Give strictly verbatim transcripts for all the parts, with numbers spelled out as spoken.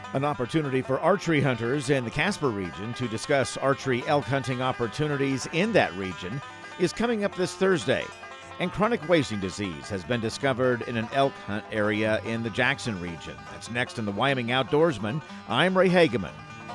An opportunity for archery hunters in the Casper region to discuss archery elk hunting opportunities in that region is coming up this Thursday. And chronic wasting disease has been discovered in an elk hunt area in the Jackson region. That's next in the Wyoming Outdoorsman. I'm Ray Hageman.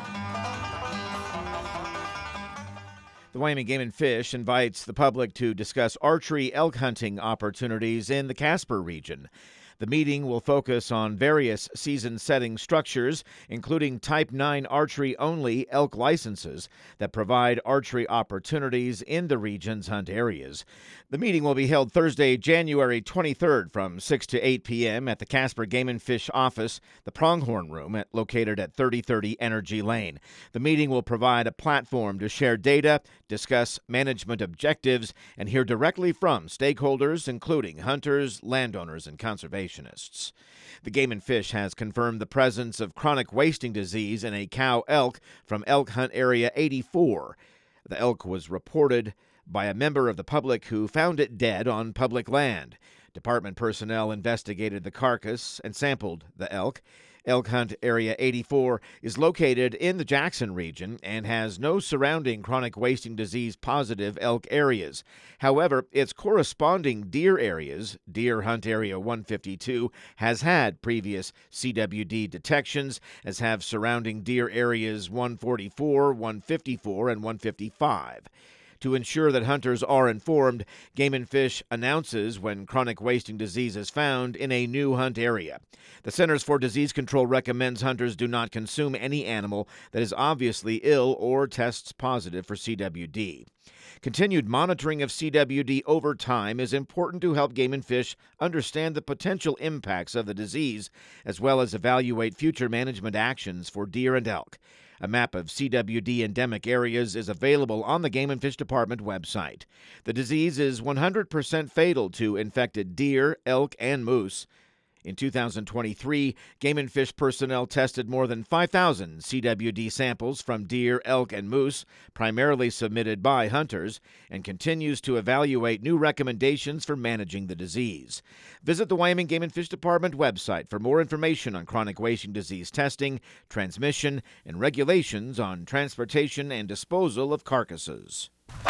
The Wyoming Game and Fish invites the public to discuss archery elk hunting opportunities in the Casper region. The meeting will focus on various season-setting structures, including Type nine archery-only elk licenses that provide archery opportunities in the region's hunt areas. The meeting will be held Thursday, January twenty-third from six to eight p.m. at the Casper Game and Fish office, the Pronghorn Room, at, located at thirty thirty Energy Lane. The meeting will provide a platform to share data, discuss management objectives, and hear directly from stakeholders, including hunters, landowners, and conservationists. The Game and Fish has confirmed the presence of chronic wasting disease in a cow elk from Elk Hunt Area eighty-four. The elk was reported by a member of the public who found it dead on public land. Department personnel investigated the carcass and sampled the elk. Elk Hunt Area eighty-four is located in the Jackson region and has no surrounding chronic wasting disease positive elk areas. However, its corresponding deer areas, Deer Hunt Area one fifty-two, has had previous C W D detections, as have surrounding deer areas one forty-four, one fifty-four, and one fifty-five. To ensure that hunters are informed, Game and Fish announces when chronic wasting disease is found in a new hunt area. The Centers for Disease Control recommends hunters do not consume any animal that is obviously ill or tests positive for C W D. Continued monitoring of C W D over time is important to help Game and Fish understand the potential impacts of the disease, as well as evaluate future management actions for deer and elk. A map of C W D endemic areas is available on the Game and Fish Department website. The disease is one hundred percent fatal to infected deer, elk, and moose. In two thousand twenty-three, Game and Fish personnel tested more than five thousand C W D samples from deer, elk, and moose, primarily submitted by hunters, and continues to evaluate new recommendations for managing the disease. Visit the Wyoming Game and Fish Department website for more information on chronic wasting disease testing, transmission, and regulations on transportation and disposal of carcasses.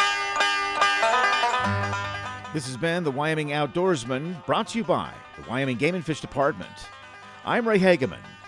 This has been the Wyoming Outdoorsman, brought to you by the Wyoming Game and Fish Department. I'm Ray Hageman.